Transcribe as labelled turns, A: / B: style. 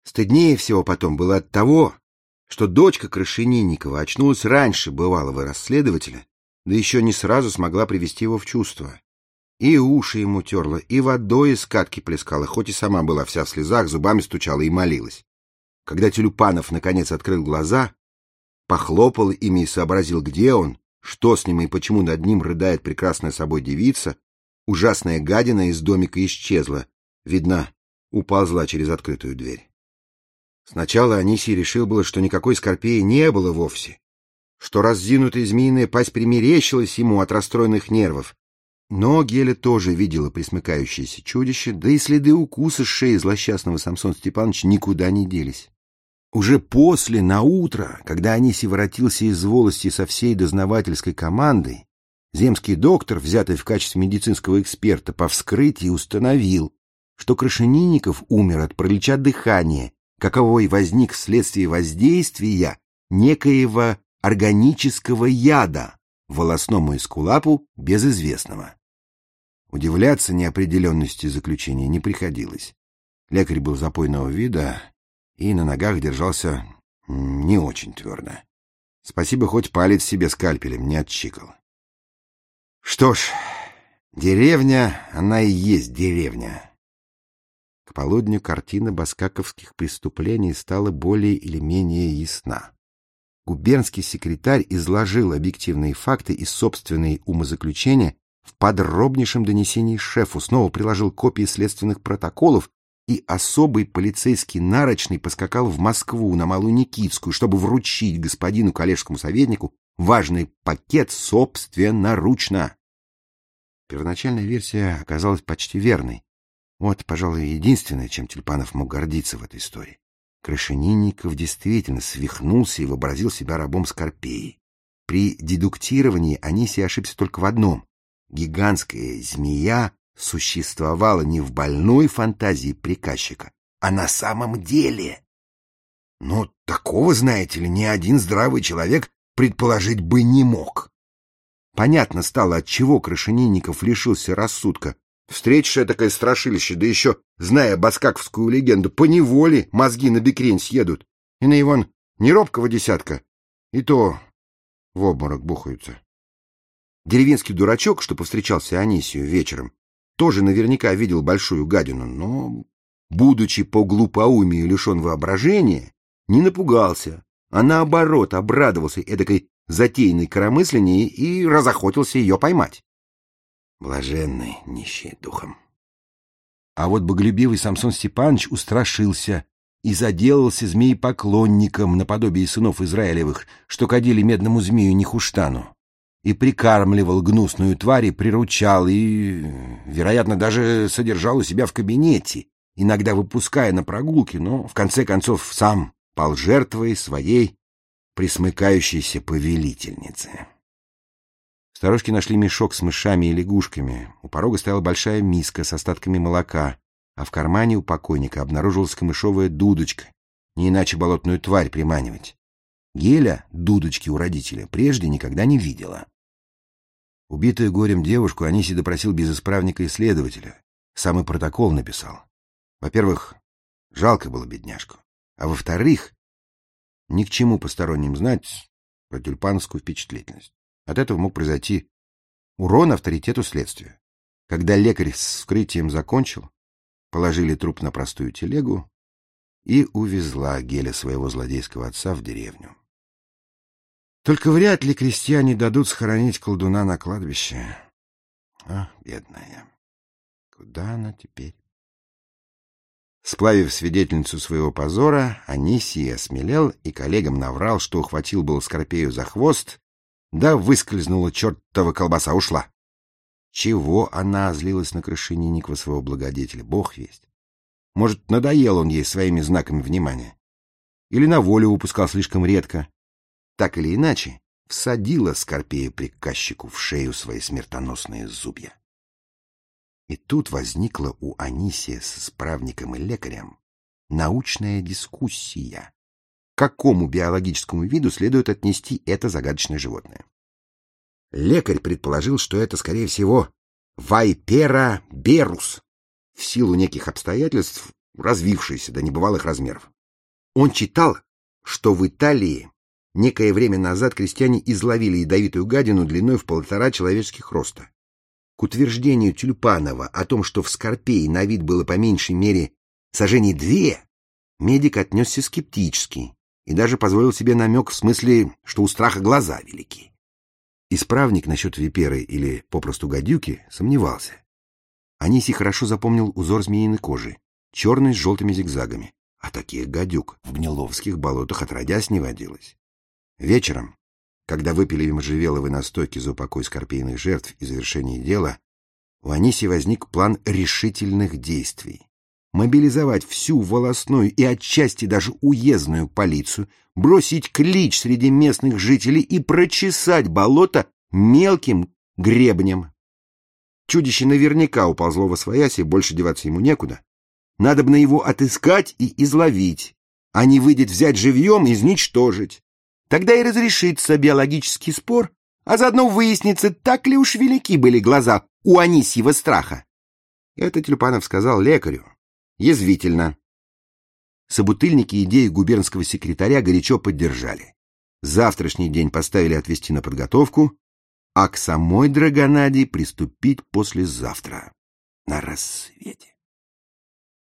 A: Стыднее всего потом было от того, что дочка Крашенинникова очнулась раньше бывалого расследователя, да еще не сразу смогла привести его в чувство. И уши ему терла, и водой из катки плескала, хоть и сама была вся в слезах, зубами стучала и молилась. Когда Тюльпанов наконец открыл глаза, похлопал ими и сообразил, где он, что с ним и почему над ним рыдает прекрасная собой девица, ужасная гадина из домика исчезла, видно, уползла через открытую дверь. Сначала Анисий решил было, что никакой Скорпеи не было вовсе, что раздвинутая змеиная пасть примерещилась ему от расстроенных нервов. Но Геля тоже видела пресмыкающееся чудище, да и следы укуса с шеи злосчастного Самсона Степановича никуда не делись. Уже после, наутро, когда Анисий воротился из волости со всей дознавательской командой, земский доктор, взятый в качестве медицинского эксперта по вскрытию, установил, что Крашенинников умер от паралича дыхания, каковой возник вследствие воздействия некоего органического яда волосному эскулапу безызвестного. Удивляться неопределенности заключения не приходилось. Лекарь был запойного вида и на ногах держался не очень твердо. Спасибо, хоть палец себе скальпелем не отчикал. Что ж, деревня, она и есть деревня. К полудню картина баскаковских преступлений стала более или менее ясна. Губернский секретарь изложил объективные факты и собственные умозаключения в подробнейшем донесении шефу, снова приложил копии следственных протоколов, и особый полицейский нарочный поскакал в Москву на Малую Никитскую, чтобы вручить господину коллежскому советнику важный пакет собственноручно. Первоначальная версия оказалась почти верной. Вот, пожалуй, единственное, чем Тюльпанов мог гордиться в этой истории. Крашенинников действительно свихнулся и вообразил себя рабом Скорпеи. При дедуктировании Анисий ошибся только в одном. Гигантская змея существовала не в больной фантазии приказчика, а на самом деле. Но такого, знаете ли, ни один здравый человек предположить бы не мог. Понятно стало, отчего Крашенинников лишился рассудка. Встречишь этакое страшилище, да еще, зная баскаковскую легенду, поневоле мозги на бекрень съедут. И на его не робкого десятка, и то в обморок бухаются. Деревенский дурачок, что повстречался Анисию вечером, тоже наверняка видел большую гадину, но, будучи по глупоумию лишен воображения, не напугался, а наоборот обрадовался эдакой затеянной коромыслении и разохотился ее поймать. Блаженный, нищий духом. А вот боголюбивый Самсон Степанович устрашился и заделался змеепоклонником наподобие сынов Израилевых, что кадили медному змею Нехуштану, и прикармливал гнусную тварь и приручал, и, вероятно, даже содержал у себя в кабинете, иногда выпуская на прогулки, но, в конце концов, сам пал жертвой своей пресмыкающейся повелительницы. Сторожки нашли мешок с мышами и лягушками. У порога стояла большая миска с остатками молока, а в кармане у покойника обнаружилась камышовая дудочка, не иначе болотную тварь приманивать. Геля дудочки у родителя прежде никогда не видела. Убитую горем девушку Анисий допросил без исправника и следователя. Сам и протокол написал. Во-первых, жалко было бедняжку, а во-вторых, ни к чему посторонним знать про тюльпановскую впечатлительность. От этого мог произойти урон авторитету следствия. Когда лекарь с вскрытием закончил, положили труп на простую телегу, и увезла Геля своего злодейского отца в деревню. Только вряд ли крестьяне дадут схоронить колдуна на кладбище. А, бедная, куда она теперь? Сплавив свидетельницу своего позора, Анисий осмелел и коллегам наврал, что ухватил был Скорпею за хвост, да выскользнула чертова колбаса, ушла. Чего она озлилась на Крашенинникова, своего благодетеля, бог весть. Может, надоел он ей своими знаками внимания. Или на волю выпускал слишком редко. Так или иначе, всадила Скорпея приказчику в шею свои смертоносные зубья. И тут возникла у Анисия с исправником и лекарем научная дискуссия. К какому биологическому виду следует отнести это загадочное животное? Лекарь предположил, что это, скорее всего, Вайпера берус. В силу неких обстоятельств развившаяся до небывалых размеров. Он читал, что в Италии некое время назад крестьяне изловили ядовитую гадину длиной в 1,5 человеческих роста. К утверждению Тюльпанова о том, что в Скорпее на вид было по меньшей мере саженей 2, медик отнесся скептически и даже позволил себе намек в смысле, что у страха глаза велики. Исправник насчет виперы или попросту гадюки сомневался. Анисий хорошо запомнил узор змеиной кожи, черный с желтыми зигзагами, а таких гадюк в Гниловских болотах отродясь не водилось. Вечером, когда выпили можжевеловой настойки за упокой скорпейных жертв и завершение дела, у Анисия возник план решительных действий. Мобилизовать всю волостную и отчасти даже уездную полицию, бросить клич среди местных жителей и прочесать болото мелким гребнем. Чудище наверняка уползло восвоясь, и больше деваться ему некуда. Надобно его отыскать и изловить, а не выйдет взять живьем и изничтожить. Тогда и разрешится биологический спор, а заодно выяснится, так ли уж велики были глаза у Анисьева страха. Это Тюльпанов сказал лекарю. Язвительно. Собутыльники идею губернского секретаря горячо поддержали. Завтрашний день поставили отвести на подготовку, а к самой драгонаде приступить послезавтра на рассвете.